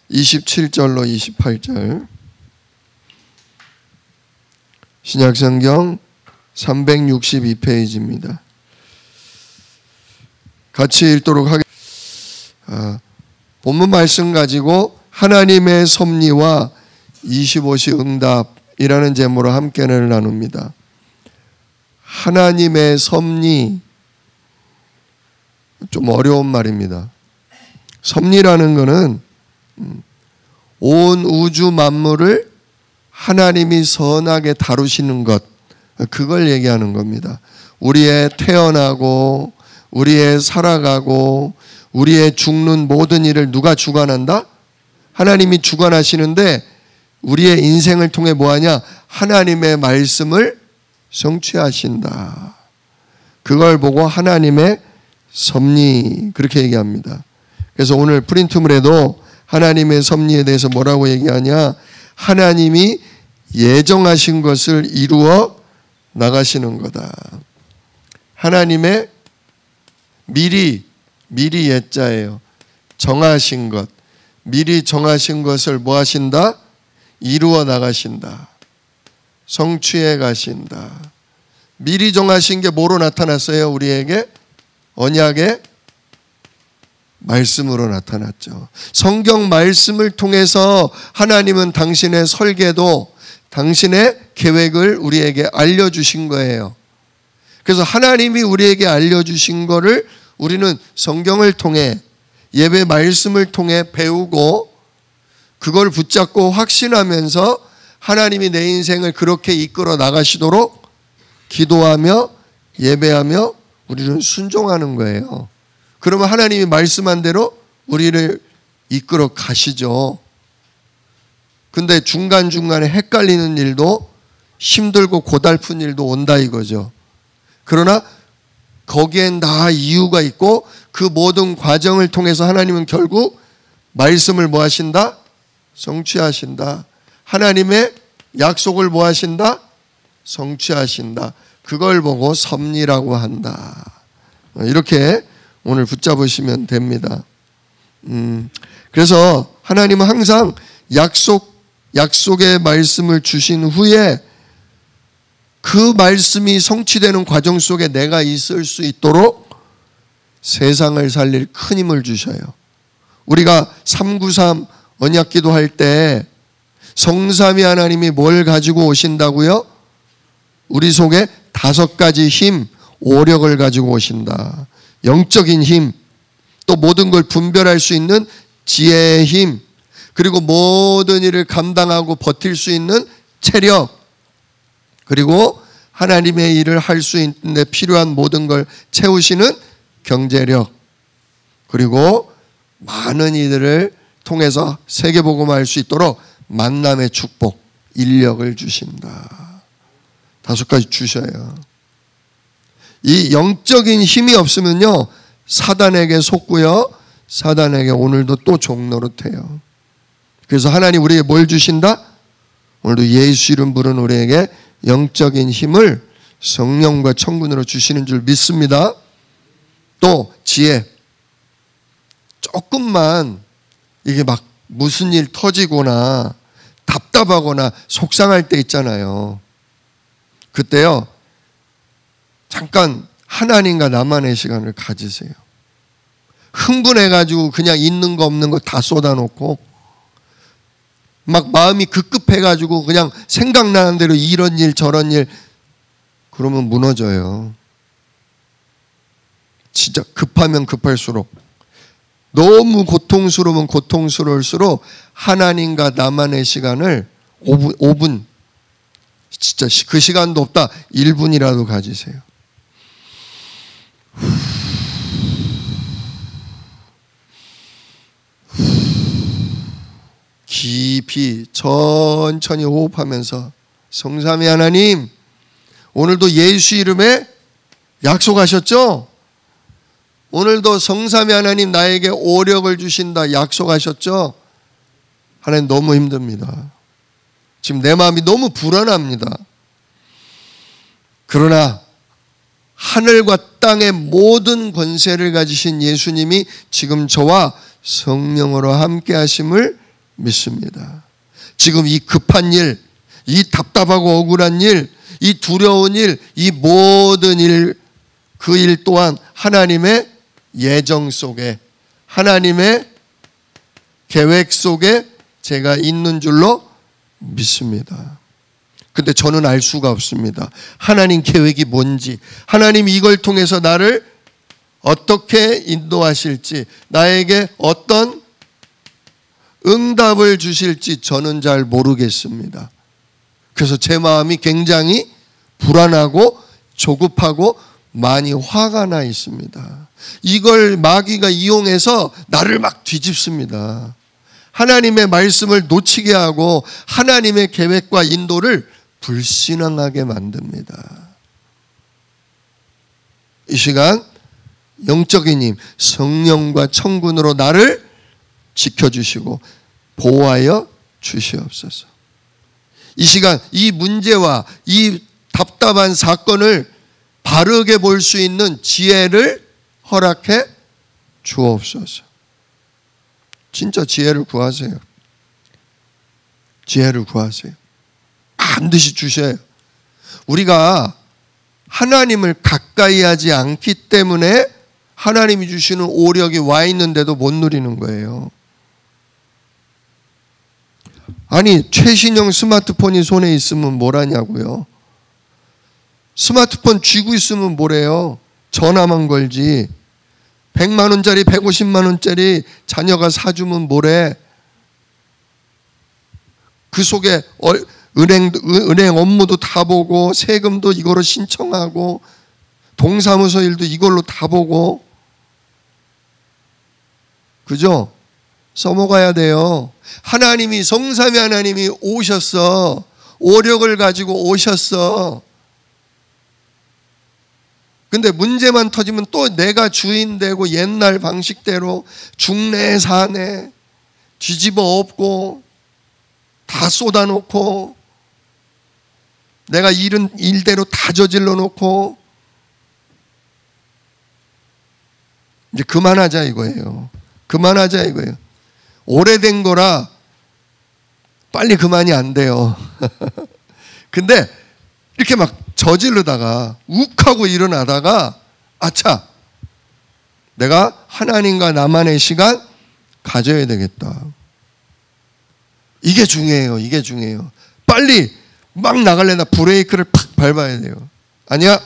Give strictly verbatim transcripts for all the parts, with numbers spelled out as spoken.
이십칠 절로 이십팔 절. 신약성경 삼백육십이 페이지입니다. 같이 읽도록 하겠습니다. 아, 본문 말씀 가지고 하나님의 섭리와 이십오 시 응답이라는 제목으로 함께를 나눕니다. 하나님의 섭리, 좀 어려운 말입니다. 섭리라는 것은 온 우주 만물을 하나님이 선하게 다루시는 것, 그걸 얘기하는 겁니다. 우리의 태어나고 우리의 살아가고 우리의 죽는 모든 일을 누가 주관한다? 하나님이 주관하시는데 우리의 인생을 통해 뭐하냐? 하나님의 말씀을 성취하신다. 그걸 보고 하나님의 섭리, 그렇게 얘기합니다. 그래서 오늘 프린트물에도 하나님의 섭리에 대해서 뭐라고 얘기하냐? 하나님이 예정하신 것을 이루어 나가시는 거다. 하나님의 미리, 미리 예자예요. 정하신 것, 미리 정하신 것을 뭐 하신다? 이루어 나가신다. 성취해 가신다. 미리 정하신 게 뭐로 나타났어요? 우리에게 언약의 말씀으로 나타났죠. 성경 말씀을 통해서 하나님은 당신의 설계도, 당신의 계획을 우리에게 알려주신 거예요. 그래서 하나님이 우리에게 알려주신 거를 우리는 성경을 통해, 예배 말씀을 통해 배우고 그걸 붙잡고 확신하면서 하나님이 내 인생을 그렇게 이끌어 나가시도록 기도하며 예배하며 우리는 순종하는 거예요. 그러면 하나님이 말씀한 대로 우리를 이끌어 가시죠. 근데 중간중간에 헷갈리는 일도, 힘들고 고달픈 일도 온다 이거죠. 그러나 거기엔 다 이유가 있고 그 모든 과정을 통해서 하나님은 결국 말씀을 뭐 하신다? 성취하신다. 하나님의 약속을 뭐 하신다? 성취하신다. 그걸 보고 섭리라고 한다. 이렇게 오늘 붙잡으시면 됩니다. 음, 그래서 하나님은 항상 약속, 약속의 말씀을 주신 후에 그 말씀이 성취되는 과정 속에 내가 있을 수 있도록 세상을 살릴 큰 힘을 주셔요. 우리가 삼구삼 언약기도 할 때 성삼위 하나님이 뭘 가지고 오신다고요? 우리 속에 다섯 가지 힘, 오력을 가지고 오신다. 영적인 힘, 또 모든 걸 분별할 수 있는 지혜의 힘, 그리고 모든 일을 감당하고 버틸 수 있는 체력, 그리고 하나님의 일을 할 수 있는 데 필요한 모든 걸 채우시는 경제력, 그리고 많은 이들을 통해서 세계복음화할 수 있도록 만남의 축복, 인력을 주신다. 다섯 가지 주셔요. 이 영적인 힘이 없으면요, 사단에게 속고요, 사단에게 오늘도 또 종노릇해요. 그래서 하나님 우리에게 뭘 주신다? 오늘도 예수 이름 부른 우리에게 영적인 힘을 성령과 천군으로 주시는 줄 믿습니다. 또 지혜. 조금만 이게 막 무슨 일 터지거나 답답하거나 속상할 때 있잖아요. 그때요, 잠깐 하나님과 나만의 시간을 가지세요. 흥분해가지고 그냥 있는 거 없는 거 다 쏟아놓고 막 마음이 급급해가지고 그냥 생각나는 대로 이런 일 저런 일, 그러면 무너져요. 진짜 급하면 급할수록, 너무 고통스러우면 고통스러울수록 하나님과 나만의 시간을 오 분, 오 분, 진짜 그 시간도 없다, 일 분이라도 가지세요. 깊이 천천히 호흡하면서 성삼위 하나님, 오늘도 예수 이름에 약속하셨죠? 오늘도 성삼위 하나님 나에게 오력을 주신다 약속하셨죠? 하나님 너무 힘듭니다. 지금 내 마음이 너무 불안합니다. 그러나 하늘과 땅의 모든 권세를 가지신 예수님이 지금 저와 성령으로 함께 하심을 믿습니다. 지금 이 급한 일, 이 답답하고 억울한 일, 이 두려운 일, 이 모든 일, 그 일 또한 하나님의 예정 속에, 하나님의 계획 속에 제가 있는 줄로 믿습니다. 근데 저는 알 수가 없습니다. 하나님 계획이 뭔지, 하나님 이걸 통해서 나를 어떻게 인도하실지, 나에게 어떤 응답을 주실지 저는 잘 모르겠습니다. 그래서 제 마음이 굉장히 불안하고 조급하고 많이 화가 나 있습니다. 이걸 마귀가 이용해서 나를 막 뒤집습니다. 하나님의 말씀을 놓치게 하고 하나님의 계획과 인도를 불신앙하게 만듭니다. 이 시간 영적인 힘, 성령과 천군으로 나를 지켜주시고 보호하여 주시옵소서. 이 시간 이 문제와 이 답답한 사건을 바르게 볼 수 있는 지혜를 허락해 주옵소서. 진짜 지혜를 구하세요. 지혜를 구하세요. 반드시 주셔요. 우리가 하나님을 가까이 하지 않기 때문에 하나님이 주시는 오력이 와 있는데도 못 누리는 거예요. 아니, 최신형 스마트폰이 손에 있으면 뭘 하냐고요. 스마트폰 쥐고 있으면 뭐래요. 전화만 걸지. 백만 원짜리 백오십만 원짜리 자녀가 사주면 뭐래. 그 속에 은행, 은행 업무도 다 보고 세금도 이걸로 신청하고 동사무소 일도 이걸로 다 보고, 그죠? 써먹어야 돼요. 하나님이, 성삼위 하나님이 오셨어. 오력을 가지고 오셨어. 근데 문제만 터지면 또 내가 주인 되고 옛날 방식대로 중내 사내 뒤집어 엎고 다 쏟아놓고 내가 일은 일대로 다 저질러 놓고 이제 그만하자 이거예요. 그만하자 이거예요. 오래된 거라 빨리 그만이 안 돼요. 근데 이렇게 막 저지르다가 욱하고 일어나다가 아차, 내가 하나님과 나만의 시간 가져야 되겠다. 이게 중요해요. 이게 중요해요. 빨리 막 나가려나 브레이크를 팍 밟아야 돼요. 아니야,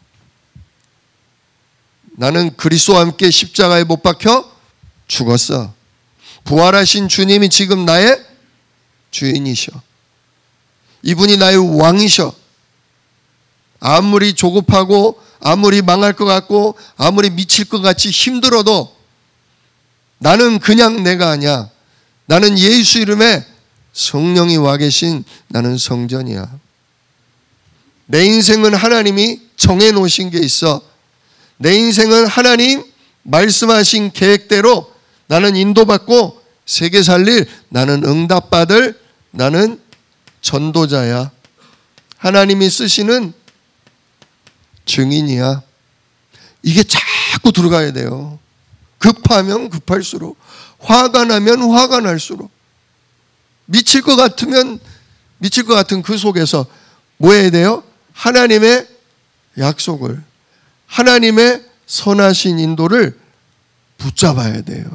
나는 그리스도와 함께 십자가에 못 박혀 죽었어. 부활하신 주님이 지금 나의 주인이셔. 이분이 나의 왕이셔. 아무리 조급하고 아무리 망할 것 같고 아무리 미칠 것 같이 힘들어도 나는 그냥 내가 아니야. 나는 예수 이름에 성령이 와 계신 나는 성전이야. 내 인생은 하나님이 정해놓으신 게 있어. 내 인생은 하나님 말씀하신 계획대로 나는 인도받고 세계 살릴, 나는 응답받을, 나는 전도자야. 하나님이 쓰시는 증인이야. 이게 자꾸 들어가야 돼요. 급하면 급할수록, 화가 나면 화가 날수록, 미칠 것 같으면 미칠 것 같은 그 속에서 뭐 해야 돼요? 하나님의 약속을, 하나님의 선하신 인도를 붙잡아야 돼요.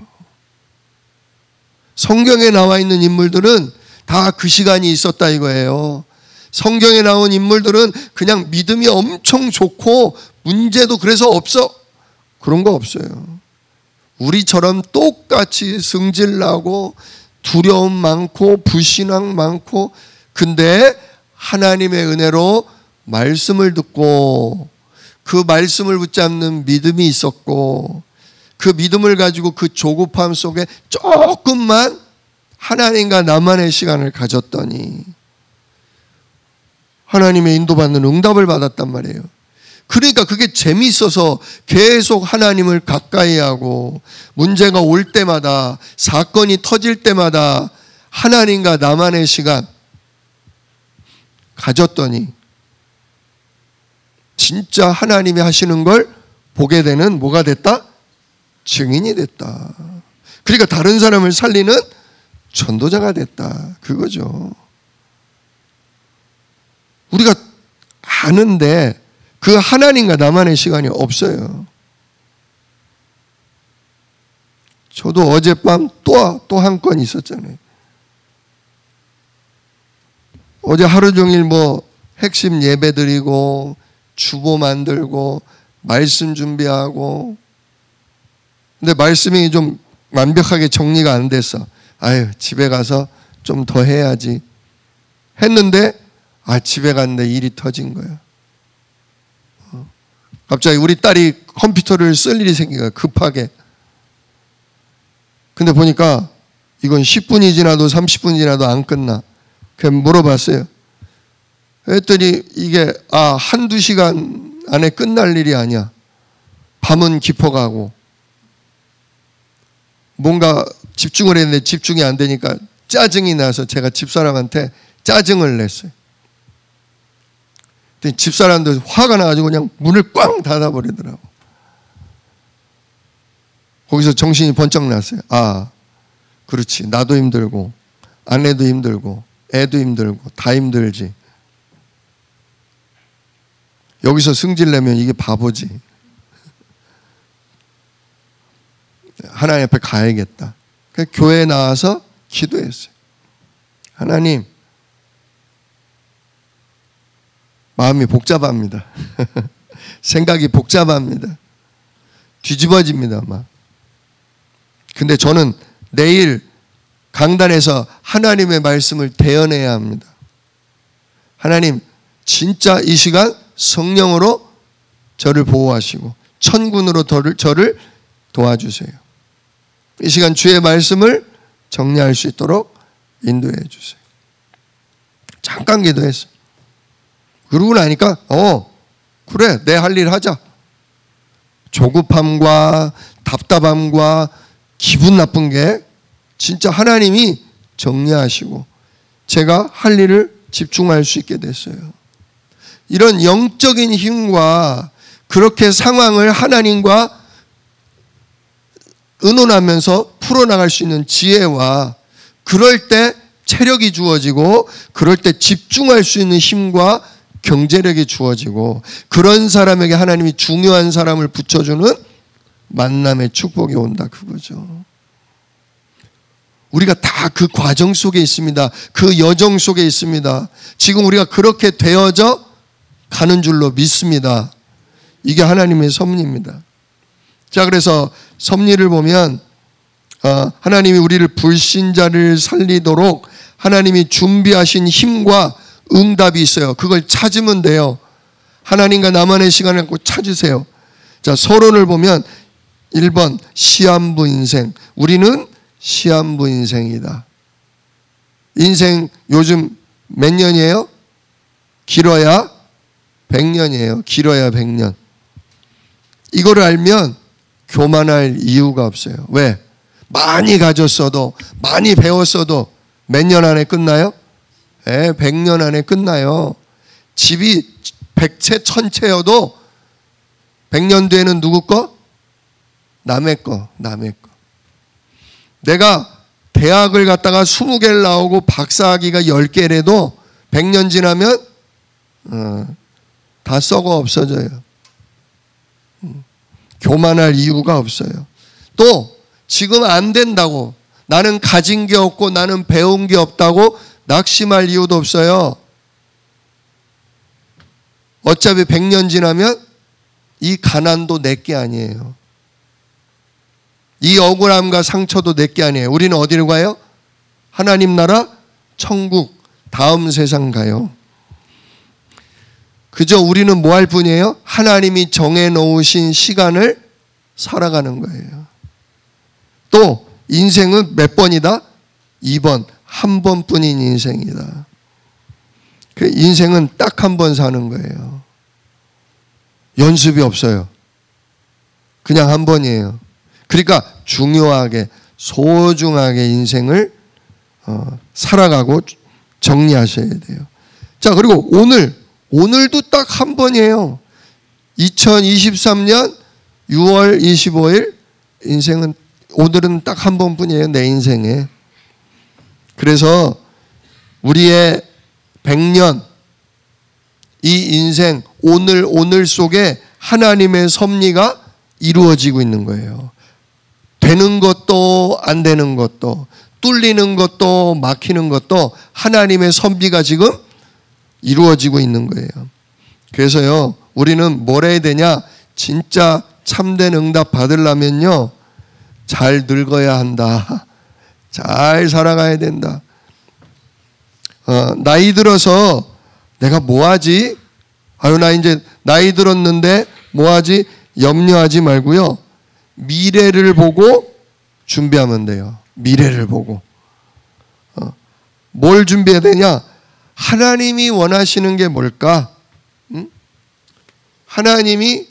성경에 나와 있는 인물들은 다 그 시간이 있었다 이거예요. 성경에 나온 인물들은 그냥 믿음이 엄청 좋고 문제도 그래서 없어. 그런 거 없어요. 우리처럼 똑같이 승질나고 두려움 많고 불신앙 많고, 근데 하나님의 은혜로 말씀을 듣고 그 말씀을 붙잡는 믿음이 있었고, 그 믿음을 가지고 그 조급함 속에 조금만 하나님과 나만의 시간을 가졌더니 하나님의 인도받는 응답을 받았단 말이에요. 그러니까 그게 재미있어서 계속 하나님을 가까이 하고 문제가 올 때마다, 사건이 터질 때마다 하나님과 나만의 시간 가졌더니 진짜 하나님이 하시는 걸 보게 되는 뭐가 됐다? 증인이 됐다. 그러니까 다른 사람을 살리는 전도자가 됐다. 그거죠. 우리가 아는데 그 하나님과 나만의 시간이 없어요. 저도 어젯밤 또, 또 한 건 있었잖아요. 어제 하루 종일 뭐 핵심 예배 드리고 주보 만들고 말씀 준비하고, 근데 말씀이 좀 완벽하게 정리가 안 됐어. 아유, 집에 가서 좀 더 해야지 했는데, 아, 집에 갔는데 일이 터진 거야. 어. 갑자기 우리 딸이 컴퓨터를 쓸 일이 생긴 거야, 급하게. 근데 보니까 이건 십 분이 지나도 삼십 분이 지나도 안 끝나. 그냥 물어봤어요. 그랬더니 이게 아 한두 시간 안에 끝날 일이 아니야. 밤은 깊어가고 뭔가 집중을 했는데 집중이 안 되니까 짜증이 나서 제가 집사람한테 짜증을 냈어요. 집사람도 화가 나가지고 그냥 문을 꽝 닫아버리더라고. 거기서 정신이 번쩍 났어요. 아, 그렇지. 나도 힘들고 아내도 힘들고 애도 힘들고 다 힘들지. 여기서 승질 내면 이게 바보지. 하나님 앞에 가야겠다. 그래서 교회에 나와서 기도했어요. 하나님, 마음이 복잡합니다. 생각이 복잡합니다. 뒤집어집니다, 막. 근데 저는 내일 강단에서 하나님의 말씀을 대언해야 합니다. 하나님, 진짜 이 시간 성령으로 저를 보호하시고 천군으로 저를 도와주세요. 이 시간 주의 말씀을 정리할 수 있도록 인도해 주세요. 잠깐 기도했어요. 그러고 나니까 어 그래, 내 할 일 하자. 조급함과 답답함과 기분 나쁜 게 진짜 하나님이 정리하시고 제가 할 일을 집중할 수 있게 됐어요. 이런 영적인 힘과 그렇게 상황을 하나님과 의논하면서 풀어나갈 수 있는 지혜와 그럴 때 체력이 주어지고 그럴 때 집중할 수 있는 힘과 경제력이 주어지고 그런 사람에게 하나님이 중요한 사람을 붙여주는 만남의 축복이 온다, 그거죠. 우리가 다 그 과정 속에 있습니다. 그 여정 속에 있습니다. 지금 우리가 그렇게 되어져 가는 줄로 믿습니다. 이게 하나님의 섭리입니다. 자, 그래서 섭리를 보면 하나님이 우리를 불신자를 살리도록 하나님이 준비하신 힘과 응답이 있어요. 그걸 찾으면 돼요. 하나님과 나만의 시간을 갖고 찾으세요. 자, 서론을 보면 일 번 시한부 인생. 우리는 시한부 인생이다. 인생 요즘 몇 년이에요? 길어야 백 년이에요. 길어야 백 년. 이거를 알면 교만할 이유가 없어요. 왜? 많이 가졌어도 많이 배웠어도 몇 년 안에 끝나요? 네, 백 년 안에 끝나요. 집이 백 채, 천 채여도 백 년 뒤에는 누구 거? 남의 거, 남의 거. 내가 대학을 갔다가 스무 개를 나오고 박사학위가 열 개래도 백 년 지나면 어, 다 썩어 없어져요. 음, 교만할 이유가 없어요. 또 지금 안 된다고, 나는 가진 게 없고 나는 배운 게 없다고 낙심할 이유도 없어요. 어차피 백 년 지나면 이 가난도 내게 아니에요. 이 억울함과 상처도 내게 아니에요. 우리는 어디로 가요? 하나님 나라, 천국, 다음 세상 가요. 그저 우리는 뭐 할 뿐이에요? 하나님이 정해놓으신 시간을 살아가는 거예요. 또 인생은 몇 번이다? 이 번, 한 번뿐인 인생이다. 그 인생은 딱 한 번 사는 거예요. 연습이 없어요. 그냥 한 번이에요. 그러니까 중요하게 소중하게 인생을 어, 살아가고 정리하셔야 돼요. 자, 그리고 오늘 오늘도 딱 한 번이에요. 이천이십삼 년 유월 이십오일 인생은 오늘은 딱 한 번뿐이에요. 내 인생에. 그래서 우리의 백년, 이 인생, 오늘 오늘 속에 하나님의 섭리가 이루어지고 있는 거예요. 되는 것도 안 되는 것도, 뚫리는 것도 막히는 것도 하나님의 섭리가 지금 이루어지고 있는 거예요. 그래서요, 우리는 뭘 해야 되냐? 진짜 참된 응답 받으려면요, 잘 늙어야 한다. 잘 살아가야 된다. 어, 나이 들어서 내가 뭐 하지? 아유, 나 이제 나이 들었는데 뭐 하지? 염려하지 말고요, 미래를 보고 준비하면 돼요. 미래를 보고. 어, 뭘 준비해야 되냐? 하나님이 원하시는 게 뭘까? 응? 하나님이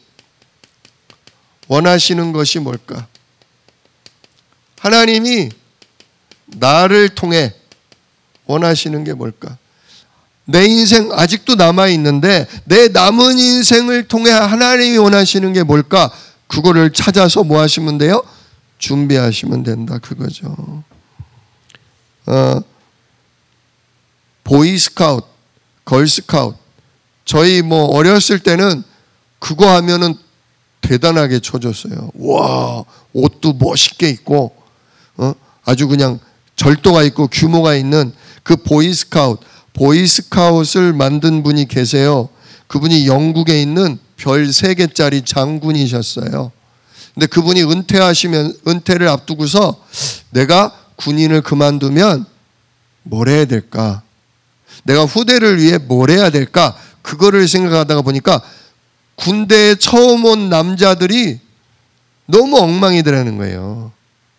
원하시는 것이 뭘까? 하나님이 나를 통해 원하시는 게 뭘까? 내 인생 아직도 남아있는데 내 남은 인생을 통해 하나님이 원하시는 게 뭘까? 그거를 찾아서 뭐 하시면 돼요? 준비하시면 된다, 그거죠. 어, 보이스카우트, 걸스카우트, 저희 뭐 어렸을 때는 그거 하면은 대단하게 쳐줬어요. 와, 옷도 멋있게 입고, 어? 아주 그냥 절도가 있고 규모가 있는 그 보이스카우트, 보이스카웃을 만든 분이 계세요. 그분이 영국에 있는 별 세 개짜리 장군이셨어요. 근데 그분이 은퇴하시면, 은퇴를 앞두고서 내가 군인을 그만두면 뭘 해야 될까? 내가 후대를 위해 뭘 해야 될까? 그거를 생각하다가 보니까 군대에 처음 온 남자들이 너무 엉망이더라는 거예요.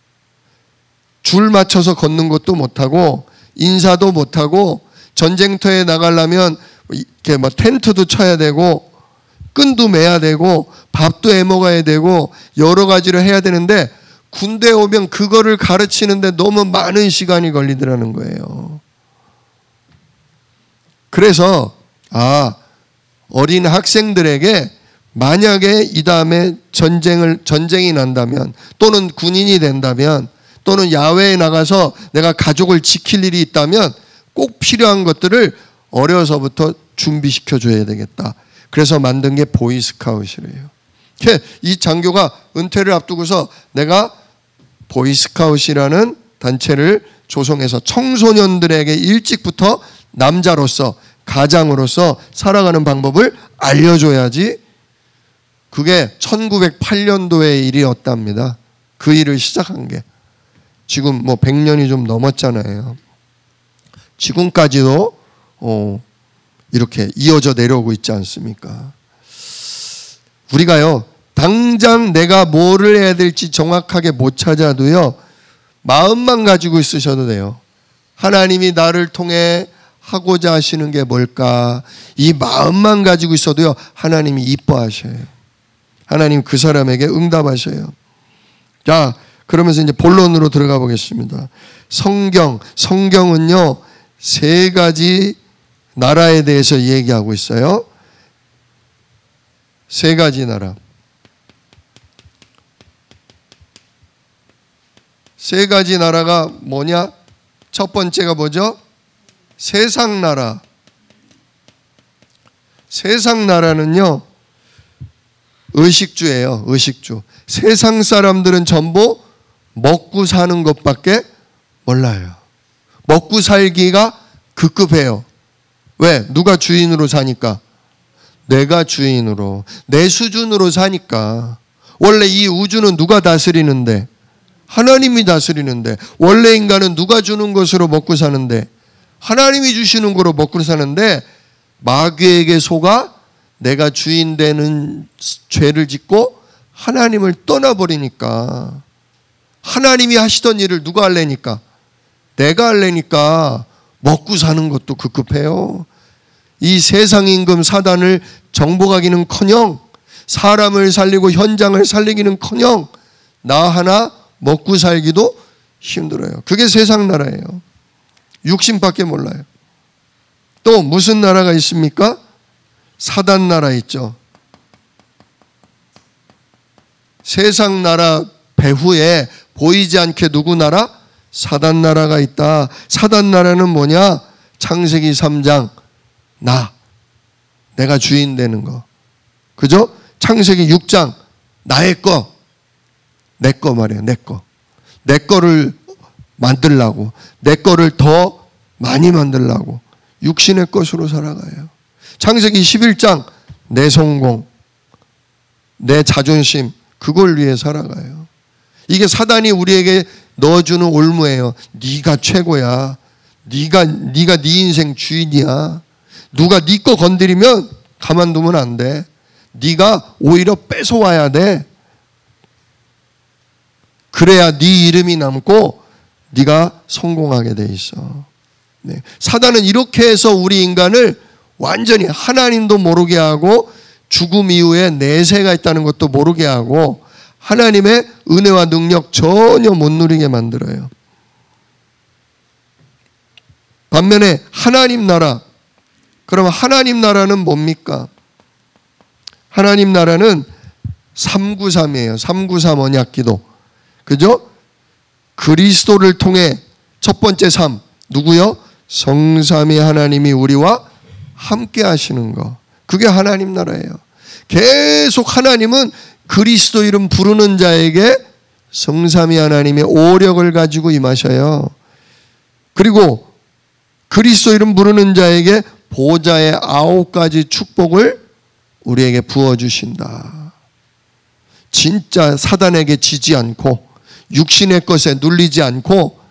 줄 맞춰서 걷는 것도 못하고 인사도 못하고 전쟁터에 나가려면 이렇게 뭐 텐트도 쳐야 되고 끈도 매야 되고 밥도 해 먹어야 되고 여러 가지를 해야 되는데 군대에 오면 그거를 가르치는데 너무 많은 시간이 걸리더라는 거예요. 그래서 아, 어린 학생들에게 만약에 이 다음에 전쟁을 전쟁이 난다면 또는 군인이 된다면 또는 야외에 나가서 내가 가족을 지킬 일이 있다면 꼭 필요한 것들을 어려서부터 준비시켜 줘야 되겠다. 그래서 만든 게 보이스카웃이래요. 이 장교가 은퇴를 앞두고서 내가 보이스카웃이라는 단체를 조성해서 청소년들에게 일찍부터 남자로서 가장으로서 살아가는 방법을 알려줘야지. 그게 천구백팔 년도의 일이었답니다. 그 일을 시작한 게. 지금 뭐 백 년이 좀 넘었잖아요. 지금까지도 어, 이렇게 이어져 내려오고 있지 않습니까? 우리가요, 당장 내가 뭐를 해야 될지 정확하게 못 찾아도요, 마음만 가지고 있으셔도 돼요. 하나님이 나를 통해 하고자 하시는 게 뭘까? 이 마음만 가지고 있어도요, 하나님이 이뻐하셔요. 하나님 그 사람에게 응답하셔요. 자, 그러면서 이제 본론으로 들어가 보겠습니다. 성경, 성경은요, 세 가지 나라에 대해서 얘기하고 있어요. 세 가지 나라. 세 가지 나라가 뭐냐? 첫 번째가 뭐죠? 세상 나라. 세상 나라는요, 의식주예요. 의식주. 세상 사람들은 전부 먹고 사는 것밖에 몰라요. 먹고 살기가 급급해요. 왜? 누가 주인으로 사니까? 내가 주인으로, 내 수준으로 사니까. 원래 이 우주는 누가 다스리는데? 하나님이 다스리는데. 원래 인간은 누가 주는 것으로 먹고 사는데? 하나님이 주시는 거로 먹고 사는데 마귀에게 속아 내가 주인 되는 죄를 짓고 하나님을 떠나버리니까, 하나님이 하시던 일을 누가 할래니까? 내가 할래니까 먹고 사는 것도 급급해요. 이 세상 임금 사단을 정복하기는커녕 사람을 살리고 현장을 살리기는커녕 나 하나 먹고 살기도 힘들어요. 그게 세상 나라예요. 육신밖에 몰라요. 또 무슨 나라가 있습니까? 사단 나라 있죠. 세상 나라 배후에 보이지 않게 누구 나라? 사단 나라가 있다. 사단 나라는 뭐냐? 창세기 삼 장 나 내가 주인 되는 거. 그죠? 창세기 육 장 나의 거. 내 거 말이에요. 내 거. 내 거를 만들라고. 내 거를 더 많이 만들라고. 육신의 것으로 살아가요. 창세기 십일 장 내 성공, 내 자존심, 그걸 위해 살아가요. 이게 사단이 우리에게 넣어주는 올무예요. 네가 최고야. 네가 네가 네 인생 주인이야. 누가 네 거 건드리면 가만두면 안 돼. 네가 오히려 뺏어와야 돼. 그래야 네 이름이 남고 네가 성공하게 돼 있어. 네. 사단은 이렇게 해서 우리 인간을 완전히 하나님도 모르게 하고 죽음 이후에 내세가 있다는 것도 모르게 하고 하나님의 은혜와 능력 전혀 못 누리게 만들어요. 반면에 하나님 나라, 그러면 하나님 나라는 뭡니까? 하나님 나라는 삼구삼이에요. 삼구삼 언약기도. 그죠? 그리스도를 통해 첫 번째 삶, 누구요? 성삼위 하나님이 우리와 함께 하시는 거. 그게 하나님 나라예요. 계속 하나님은 그리스도 이름 부르는 자에게 성삼위 하나님의 오력을 가지고 임하셔요. 그리고 그리스도 이름 부르는 자에게 보좌의 아홉 가지 축복을 우리에게 부어주신다. 진짜 사단에게 지지 않고 육신의 것에 눌리지 않고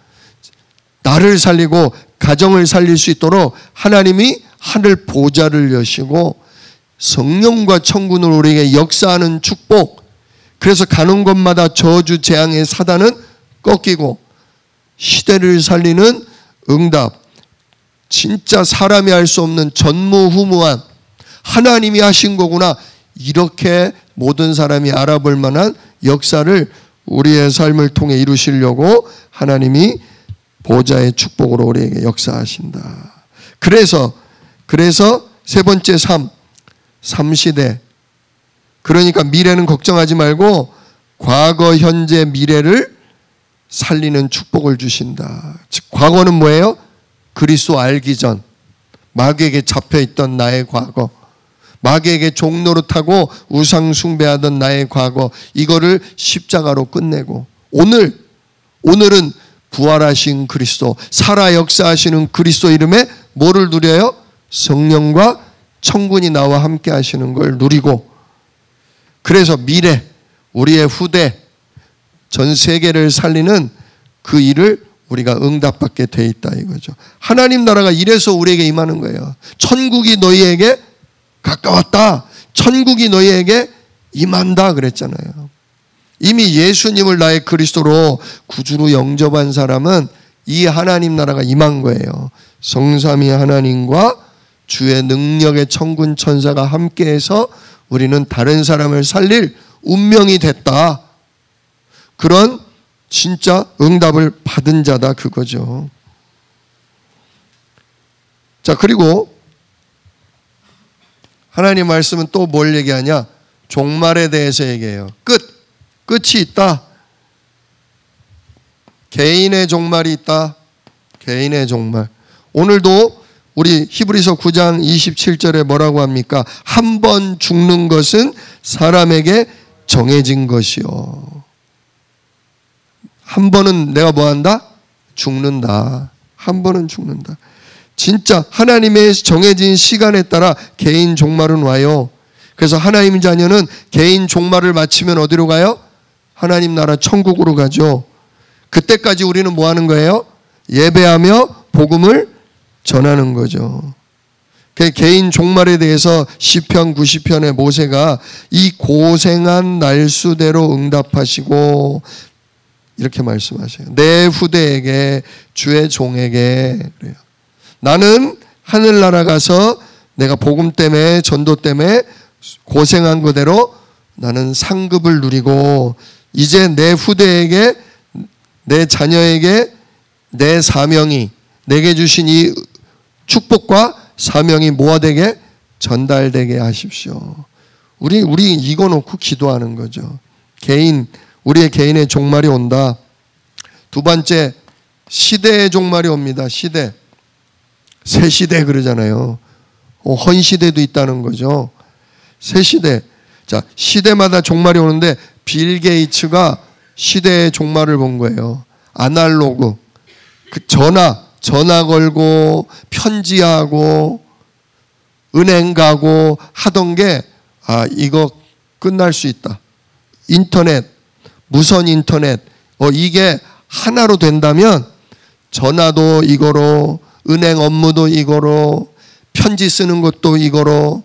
나를 살리고 가정을 살릴 수 있도록 하나님이 하늘 보좌를 여시고 성령과 천군을 우리에게 역사하는 축복. 그래서 가는 곳마다 저주 재앙의 사단은 꺾이고 시대를 살리는 응답. 진짜 사람이 할 수 없는 전무후무한 하나님이 하신 거구나. 이렇게 모든 사람이 알아볼 만한 역사를 우리의 삶을 통해 이루시려고 하나님이 보좌의 축복으로 우리에게 역사하신다. 그래서 그래서 세 번째 삶, 삼시대. 그러니까 미래는 걱정하지 말고 과거, 현재, 미래를 살리는 축복을 주신다. 즉 과거는 뭐예요? 그리스도 알기 전 마귀에게 잡혀있던 나의 과거, 마귀에게 종노릇하고 우상 숭배하던 나의 과거, 이거를 십자가로 끝내고 오늘, 오늘은 부활하신 그리스도, 살아 역사하시는 그리스도 이름에 뭐를 누려요? 성령과 천군이 나와 함께 하시는 걸 누리고, 그래서 미래, 우리의 후대, 전 세계를 살리는 그 일을 우리가 응답받게 돼 있다 이거죠. 하나님 나라가 이래서 우리에게 임하는 거예요. 천국이 너희에게 가까웠다. 천국이 너희에게 임한다 그랬잖아요. 이미 예수님을 나의 그리스도로 구주로 영접한 사람은 이 하나님 나라가 임한 거예요. 성삼위 하나님과 주의 능력의 천군 천사가 함께해서 우리는 다른 사람을 살릴 운명이 됐다. 그런 진짜 응답을 받은 자다 그거죠. 자, 그리고 하나님 말씀은 또 뭘 얘기하냐? 종말에 대해서 얘기해요. 끝. 끝이 있다. 개인의 종말이 있다. 개인의 종말. 오늘도 우리 히브리서 구 장 이십칠 절에 뭐라고 합니까? 한 번 죽는 것은 사람에게 정해진 것이요. 한 번은 내가 뭐 한다? 죽는다. 한 번은 죽는다. 진짜 하나님의 정해진 시간에 따라 개인 종말은 와요. 그래서 하나님 자녀는 개인 종말을 마치면 어디로 가요? 하나님 나라 천국으로 가죠. 그때까지 우리는 뭐 하는 거예요? 예배하며 복음을 전하는 거죠. 개인 종말에 대해서 시편 구십 편의 모세가 이 고생한 날수대로 응답하시고 이렇게 말씀하셔요. 내 후대에게 주의 종에게 그래요. 나는 하늘나라 가서 내가 복음 때문에 전도 때문에 고생한 그대로 나는 상급을 누리고 이제 내 후대에게 내 자녀에게 내 사명이 내게 주신 이 축복과 사명이 뭐가 되게 전달되게 하십시오. 우리 우리 이거 놓고 기도하는 거죠. 개인 우리의 개인의 종말이 온다. 두 번째 시대의 종말이 옵니다. 시대. 새 시대 그러잖아요. 어, 헌 시대도 있다는 거죠. 새 시대. 자, 시대마다 종말이 오는데 빌 게이츠가 시대의 종말을 본 거예요. 아날로그. 그 전화, 전화 걸고 편지하고 은행 가고 하던 게 아, 이거 끝날 수 있다. 인터넷, 무선 인터넷. 어, 이게 하나로 된다면 전화도 이거로, 은행 업무도 이거로, 편지 쓰는 것도 이거로,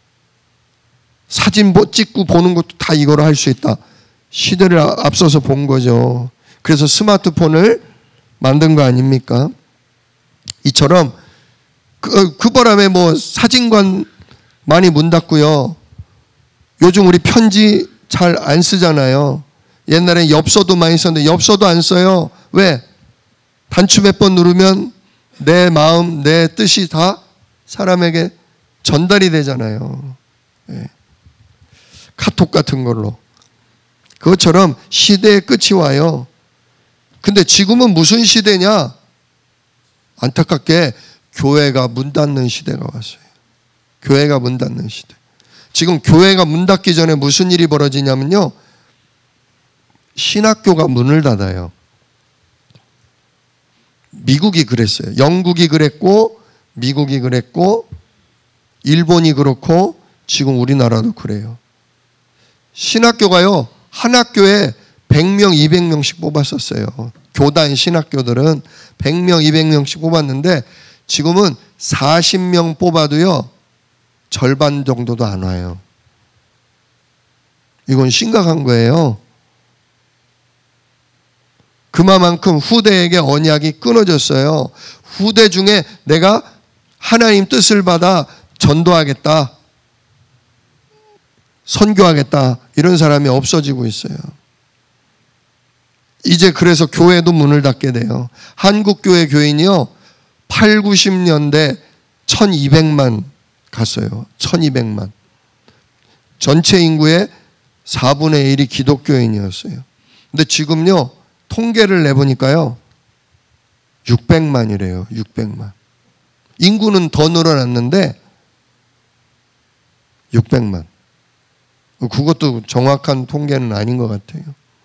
사진 찍고 보는 것도 다 이거로 할 수 있다. 시대를 앞서서 본 거죠. 그래서 스마트폰을 만든 거 아닙니까? 이처럼 그, 그 바람에 뭐 사진관 많이 문 닫고요. 요즘 우리 편지 잘 안 쓰잖아요. 옛날엔 엽서도 많이 썼는데 엽서도 안 써요. 왜? 단추 몇 번 누르면 내 마음, 내 뜻이 다 사람에게 전달이 되잖아요. 네. 카톡 같은 걸로. 그것처럼 시대의 끝이 와요. 근데 지금은 무슨 시대냐? 안타깝게 교회가 문 닫는 시대가 왔어요. 교회가 문 닫는 시대. 지금 교회가 문 닫기 전에 무슨 일이 벌어지냐면요. 신학교가 문을 닫아요. 미국이 그랬어요. 영국이 그랬고 미국이 그랬고 일본이 그렇고 지금 우리나라도 그래요. 신학교가요. 한 학교에 백 명, 이백 명씩 뽑았었어요. 교단 신학교들은 백 명, 이백 명씩 뽑았는데 지금은 사십 명 뽑아도요. 절반 정도도 안 와요. 이건 심각한 거예요. 그만큼 후대에게 언약이 끊어졌어요. 후대 중에 내가 하나님 뜻을 받아 전도하겠다, 선교하겠다 이런 사람이 없어지고 있어요. 이제 그래서 교회도 문을 닫게 돼요. 한국교회 교인이요. 팔, 구십 년대 천이백만 갔어요. 천이백만. 전체 인구의 사분의 일이 기독교인이었어요. 근데 지금요. 통계를 내보니까요. 육백만이래요. 육백만. 인구는 더 늘어났는데 육백만. 그것도 정확한 통계는 아닌 것 같아요.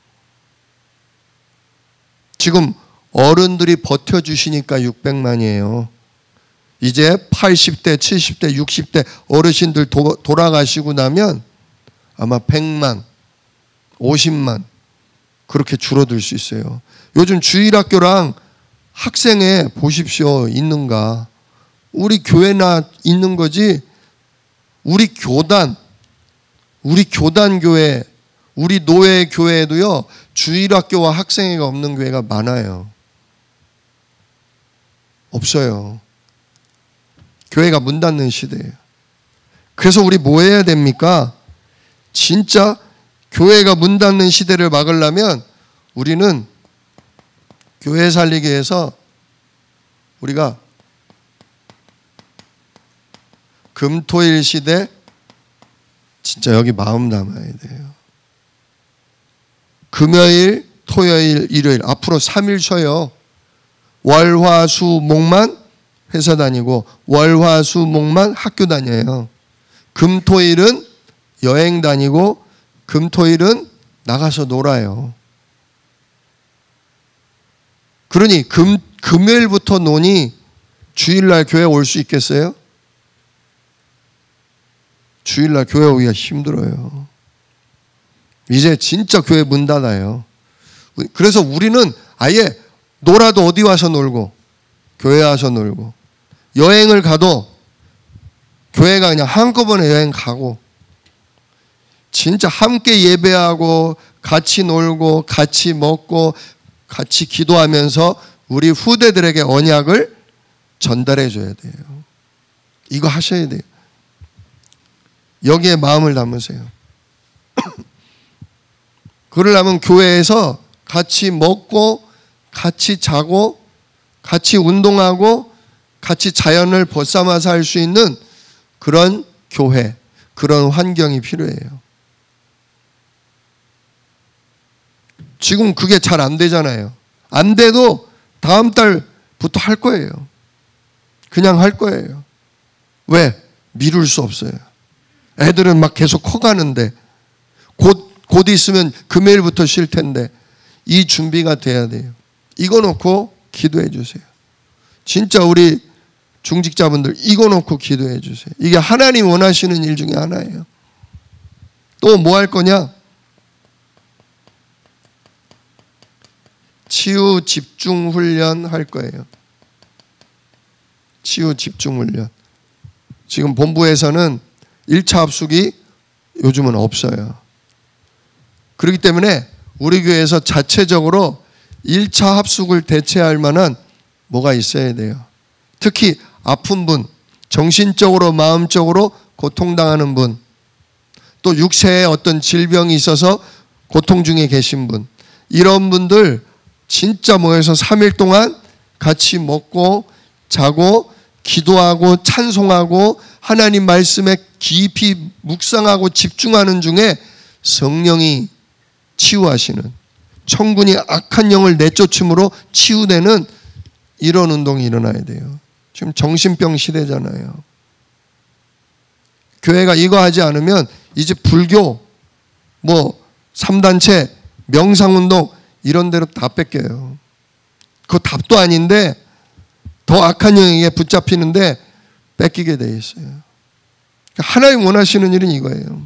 지금 어른들이 버텨주시니까 육백만이에요. 이제 팔십 대, 칠십 대, 육십 대 어르신들 도, 돌아가시고 나면 아마 백만, 오십만 그렇게 줄어들 수 있어요. 요즘 주일학교랑 학생회 보십시오. 있는가. 우리 교회나 있는 거지 우리 교단, 우리 교단 교회, 우리 노예 교회에도요. 주일학교와 학생회가 없는 교회가 많아요. 없어요. 교회가 문 닫는 시대예요. 그래서 우리 뭐 해야 됩니까? 진짜 교회가 문 닫는 시대를 막으려면 우리는 교회 살리기 위해서 우리가 금토일 시대 진짜 여기 마음 담아야 돼요. 금요일, 토요일, 일요일 앞으로 삼 일 쉬어요. 월, 화, 수, 목만 회사 다니고 월, 화, 수, 목만 학교 다녀요. 금, 토일은 여행 다니고 금, 토일은 나가서 놀아요. 그러니 금, 금요일부터 노니 주일날 교회 올 수 있겠어요? 주일날 교회 오기가 힘들어요. 이제 진짜 교회 문 닫아요. 그래서 우리는 아예 놀아도 어디 와서 놀고 교회 와서 놀고 여행을 가도 교회가 그냥 한꺼번에 여행 가고 진짜 함께 예배하고 같이 놀고 같이 먹고 같이 기도하면서 우리 후대들에게 언약을 전달해 줘야 돼요. 이거 하셔야 돼요. 여기에 마음을 담으세요. 그러려면 교회에서 같이 먹고 같이 자고 같이 운동하고 같이 자연을 벗삼아서 할 수 있는 그런 교회, 그런 환경이 필요해요. 지금 그게 잘 안 되잖아요. 안 돼도 다음 달부터 할 거예요. 그냥 할 거예요. 왜? 미룰 수 없어요. 애들은 막 계속 커가는데 곧, 곧 있으면 금요일부터 쉴 텐데 이 준비가 돼야 돼요. 이거 놓고 기도해 주세요. 진짜 우리 중직자분들 이거 놓고 기도해 주세요. 이게 하나님 원하시는 일 중에 하나예요. 또 뭐 할 거냐? 치유 집중 훈련 할 거예요. 치유 집중 훈련. 지금 본부에서는 일 차 합숙이 요즘은 없어요. 그렇기 때문에 우리 교회에서 자체적으로 일 차 합숙을 대체할 만한 뭐가 있어야 돼요. 특히 아픈 분, 정신적으로 마음적으로 고통당하는 분, 또 육체에 어떤 질병이 있어서 고통 중에 계신 분, 이런 분들 진짜 모여서 삼 일 동안 같이 먹고 자고 기도하고 찬송하고 하나님 말씀에 깊이 묵상하고 집중하는 중에 성령이 치유하시는, 천군이 악한 영을 내쫓음으로 치유되는 이런 운동이 일어나야 돼요. 지금 정신병 시대잖아요. 교회가 이거 하지 않으면 이제 불교, 뭐 삼 단체, 명상운동 이런 데로 다 뺏겨요. 그거 답도 아닌데 더 악한 영에게 붙잡히는데 뺏기게 돼 있어요. 하나님 원하시는 일은 이거예요.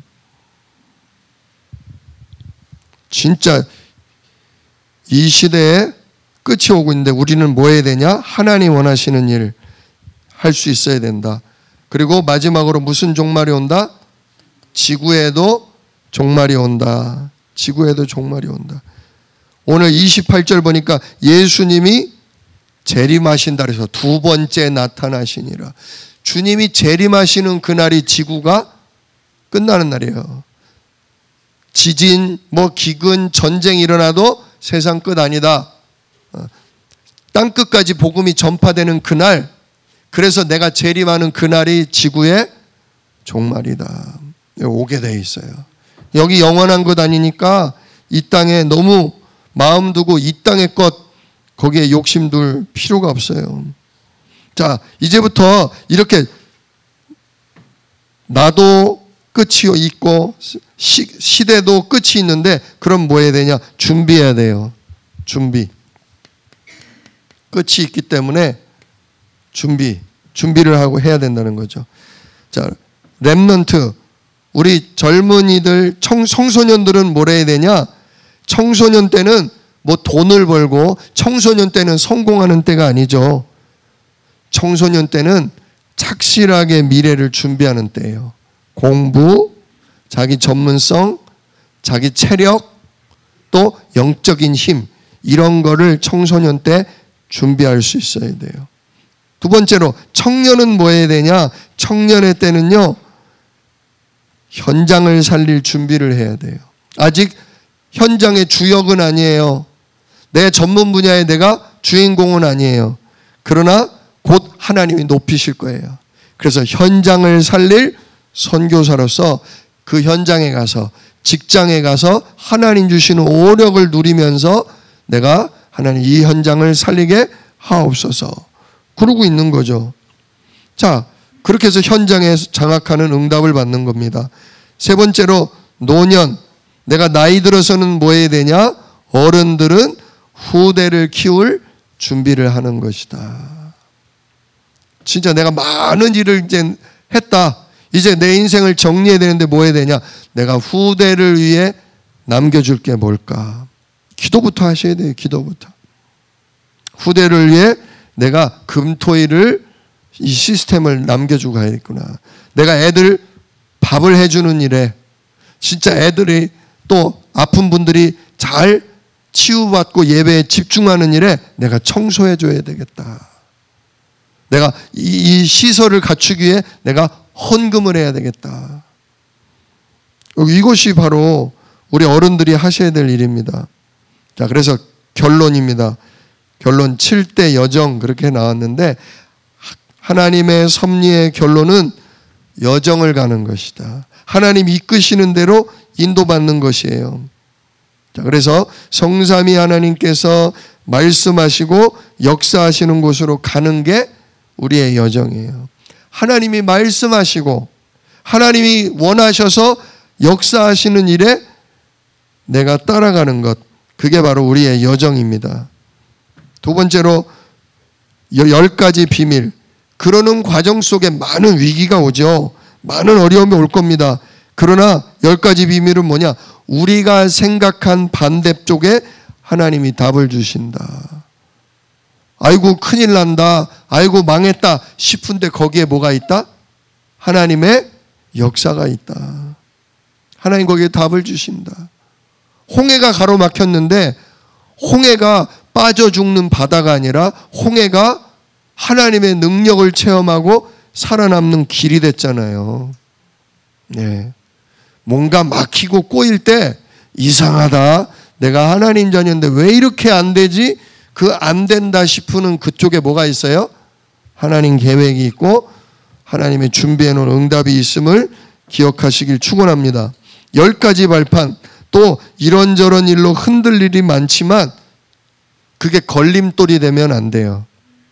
진짜 이 시대에 끝이 오고 있는데 우리는 뭐 해야 되냐? 하나님 원하시는 일 할 수 있어야 된다. 그리고 마지막으로 무슨 종말이 온다? 지구에도 종말이 온다. 지구에도 종말이 온다. 오늘 이십팔 절 보니까 예수님이 재림하신다 그래서 두 번째 나타나시니라. 주님이 재림하시는 그날이 지구가 끝나는 날이에요. 지진, 뭐 기근, 전쟁이 일어나도 세상 끝 아니다. 땅끝까지 복음이 전파되는 그날, 그래서 내가 재림하는 그날이 지구의 종말이다. 오게 돼 있어요. 여기 영원한 것 아니니까 이 땅에 너무 마음 두고 이 땅의 것 거기에 욕심 둘 필요가 없어요. 자, 이제부터 이렇게 나도 끝이 있고 시, 시대도 끝이 있는데 그럼 뭐 해야 되냐? 준비해야 돼요. 준비. 끝이 있기 때문에 준비, 준비를 하고 해야 된다는 거죠. 자, 렘넌트, 우리 젊은이들, 청, 청소년들은 뭘 해야 되냐? 청소년 때는 뭐 돈을 벌고 청소년 때는 성공하는 때가 아니죠. 청소년 때는 착실하게 미래를 준비하는 때예요. 공부, 자기 전문성, 자기 체력, 또 영적인 힘, 이런 거를 청소년 때 준비할 수 있어야 돼요. 두 번째로 청년은 뭐 해야 되냐? 청년의 때는요, 현장을 살릴 준비를 해야 돼요. 아직 현장의 주역은 아니에요. 내 전문 분야에 내가 주인공은 아니에요. 그러나 곧 하나님이 높이실 거예요. 그래서 현장을 살릴 선교사로서 그 현장에 가서, 직장에 가서 하나님 주시는 오력을 누리면서 내가 하나님 이 현장을 살리게 하옵소서. 그러고 있는 거죠. 자, 그렇게 해서 현장에 장악하는 응답을 받는 겁니다. 세 번째로 노년. 내가 나이 들어서는 뭐 해야 되냐? 어른들은 후대를 키울 준비를 하는 것이다. 진짜 내가 많은 일을 이제 했다. 이제 내 인생을 정리해야 되는데 뭐 해야 되냐? 내가 후대를 위해 남겨줄 게 뭘까? 기도부터 하셔야 돼요. 기도부터. 후대를 위해 내가 금토일을 이 시스템을 남겨주고 가야겠구나. 내가 애들 밥을 해주는 일에 진짜 애들이 또 아픈 분들이 잘 치유받고 예배에 집중하는 일에 내가 청소해줘야 되겠다. 내가 이 시설을 갖추기 위해 내가 헌금을 해야 되겠다. 이것이 바로 우리 어른들이 하셔야 될 일입니다. 자, 그래서 결론입니다. 결론 칠 대 여정 그렇게 나왔는데 하나님의 섭리의 결론은 여정을 가는 것이다. 하나님 이끄시는 대로 인도받는 것이에요. 자, 그래서 성삼위 하나님께서 말씀하시고 역사하시는 곳으로 가는 게 우리의 여정이에요. 하나님이 말씀하시고 하나님이 원하셔서 역사하시는 일에 내가 따라가는 것, 그게 바로 우리의 여정입니다. 두 번째로 열 가지 비밀. 그러는 과정 속에 많은 위기가 오죠. 많은 어려움이 올 겁니다. 그러나 열 가지 비밀은 뭐냐? 우리가 생각한 반대쪽에 하나님이 답을 주신다. 아이고 큰일 난다, 아이고 망했다 싶은데 거기에 뭐가 있다? 하나님의 역사가 있다. 하나님 거기에 답을 주신다. 홍해가 가로막혔는데 홍해가 빠져 죽는 바다가 아니라 홍해가 하나님의 능력을 체험하고 살아남는 길이 됐잖아요. 네. 뭔가 막히고 꼬일 때 이상하다, 내가 하나님 자녀인데 왜 이렇게 안 되지? 그 안 된다 싶으면 그쪽에 뭐가 있어요? 하나님 계획이 있고 하나님의 준비해 놓은 응답이 있음을 기억하시길 축원합니다. 열 가지 발판, 또 이런저런 일로 흔들 일이 많지만 그게 걸림돌이 되면 안 돼요.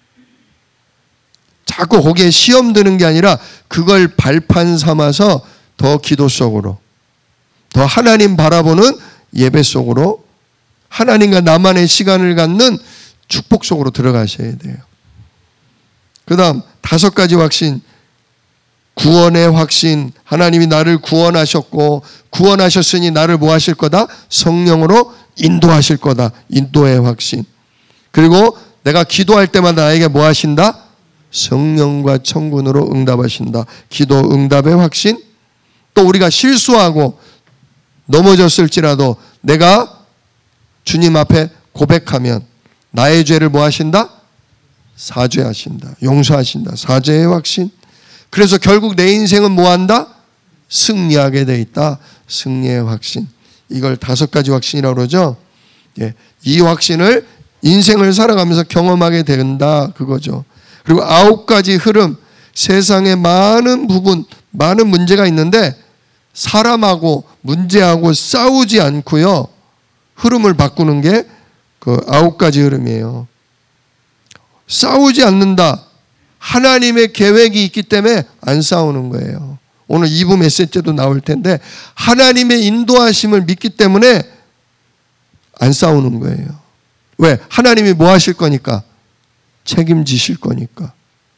자꾸 거기에 시험 드는 게 아니라 그걸 발판 삼아서 더 기도 속으로, 더 하나님 바라보는 예배 속으로, 하나님과 나만의 시간을 갖는 축복 속으로 들어가셔야 돼요. 그 다음 다섯 가지 확신. 구원의 확신. 하나님이 나를 구원하셨고 구원하셨으니 나를 뭐 하실 거다? 성령으로 인도하실 거다. 인도의 확신. 그리고 내가 기도할 때마다 나에게 뭐 하신다? 성령과 천군으로 응답하신다. 기도 응답의 확신. 또 우리가 실수하고 넘어졌을지라도 내가 주님 앞에 고백하면 나의 죄를 뭐 하신다? 사죄하신다. 용서하신다. 사죄의 확신. 그래서 결국 내 인생은 뭐 한다? 승리하게 돼 있다. 승리의 확신. 이걸 다섯 가지 확신이라고 그러죠. 예, 이 확신을 인생을 살아가면서 경험하게 된다, 그거죠. 그리고 아홉 가지 흐름. 세상에 많은 부분, 많은 문제가 있는데 사람하고 문제하고 싸우지 않고요, 흐름을 바꾸는 게 그 아홉 가지 흐름이에요. 싸우지 않는다. 하나님의 계획이 있기 때문에 안 싸우는 거예요. 오늘 이 부 메시지도 나올 텐데 하나님의 인도하심을 믿기 때문에 안 싸우는 거예요. 왜? 하나님이 뭐 하실 거니까? 책임지실 거니까.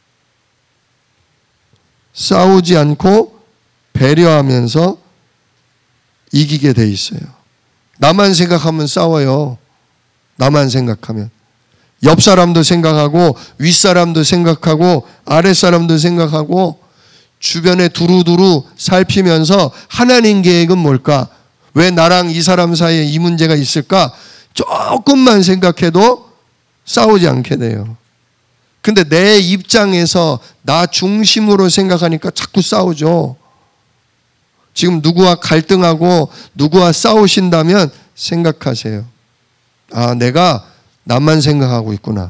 싸우지 않고 배려하면서 이기게 돼 있어요. 나만 생각하면 싸워요. 나만 생각하면. 옆 사람도 생각하고 윗사람도 생각하고 아랫사람도 생각하고 주변에 두루두루 살피면서 하나님 계획은 뭘까? 왜 나랑 이 사람 사이에 이 문제가 있을까? 조금만 생각해도 싸우지 않게 돼요. 근데 내 입장에서 나 중심으로 생각하니까 자꾸 싸우죠. 지금 누구와 갈등하고 누구와 싸우신다면 생각하세요. 아, 내가 나만 생각하고 있구나.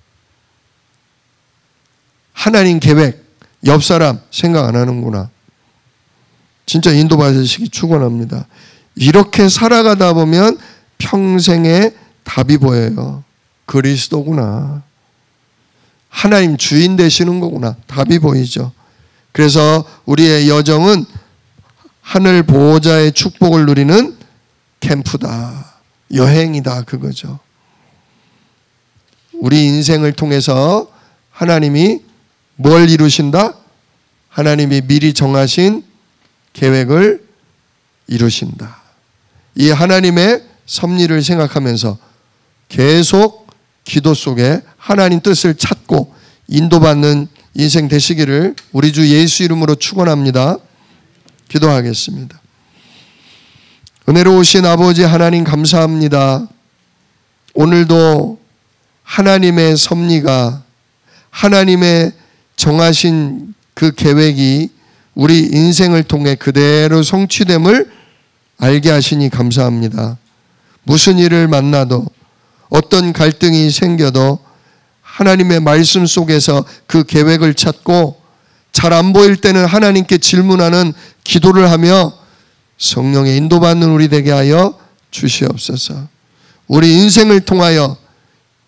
하나님 계획, 옆 사람 생각 안 하는구나. 진짜 인도받으시기 축원합니다. 이렇게 살아가다 보면 평생의 답이 보여요. 그리스도구나. 하나님 주인 되시는 거구나. 답이 보이죠. 그래서 우리의 여정은 하늘 보호자의 축복을 누리는 캠프다. 여행이다, 그거죠. 우리 인생을 통해서 하나님이 뭘 이루신다? 하나님이 미리 정하신 계획을 이루신다. 이 하나님의 섭리를 생각하면서 계속 기도 속에 하나님 뜻을 찾고 인도받는 인생 되시기를 우리 주 예수 이름으로 축원합니다. 기도하겠습니다. 은혜로우신 아버지 하나님 감사합니다. 오늘도 하나님의 섭리가, 하나님의 정하신 그 계획이 우리 인생을 통해 그대로 성취됨을 알게 하시니 감사합니다. 무슨 일을 만나도 어떤 갈등이 생겨도 하나님의 말씀 속에서 그 계획을 찾고 잘 안 보일 때는 하나님께 질문하는 기도를 하며 성령의 인도받는 우리 되게 하여 주시옵소서. 우리 인생을 통하여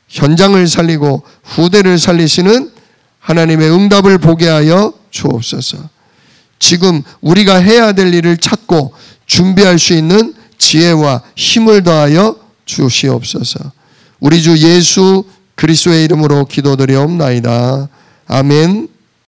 현장을 살리고 후대를 살리시는 하나님의 응답을 보게 하여 주옵소서. 지금 우리가 해야 될 일을 찾고 준비할 수 있는 지혜와 힘을 더하여 주시옵소서. 우리 주 예수 그리스도의 이름으로 기도드리옵나이다. 아멘.